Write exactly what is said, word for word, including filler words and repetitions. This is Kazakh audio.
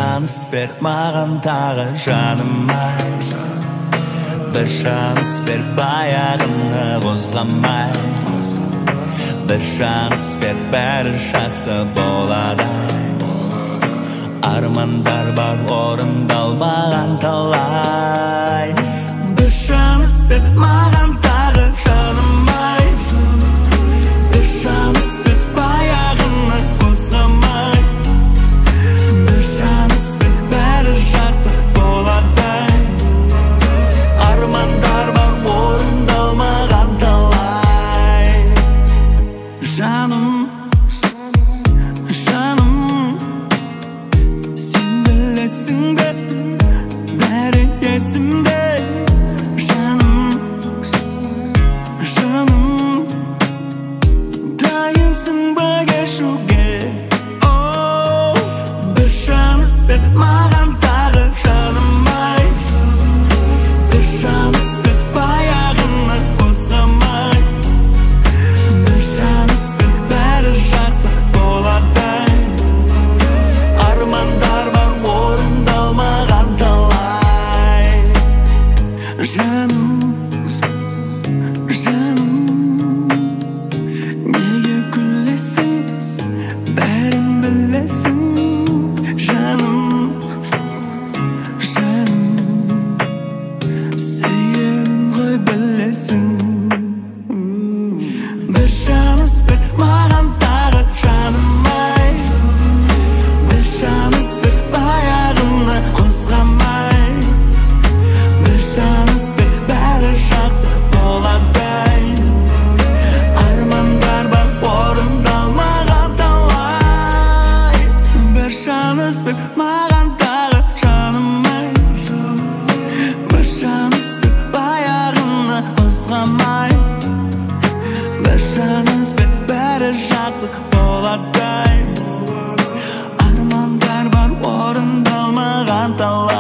şans ber mağan tағы жаным ай. Bir şans ber bayağını қозғамай. Bir şans ber bәрі жақсы болады. Armanдар бар орындалмаған талай. Bir şans ber mağan tағы жаным ай. Bir şans ber bayağını қозғамай. Bir şans ber bәрі жақсы болады. Armanдар бар орындалмаған талай. Жаным, жаным, сен білесің бе, бәрі есімде. Жаным, жаным, дайынсың ба кешуге? Оу, бір шанс бер маған тағы жаным ай. Bir şans ber bayağını қозғамай. Bir şans ber bәрі жақсы болады. Armanдар бар орындалмаған талай. Жаным, жаным, неге күлесің, бәрін білесің. Жаным, жаным, сүйемін ғой білесің. Bir şans ber mаған тағы жаным ай. Bir şans ber bayağını қозғамай. Bir şans ber бәрі жақсы болады. Армандар бар орындалмаған талай. Bir şans ber mаған тағы жаным ай. Bir şans ber bayağını қозғамай. Bir şans ber bәрі жақсы болады. Armanдар бар орындалмаған талай.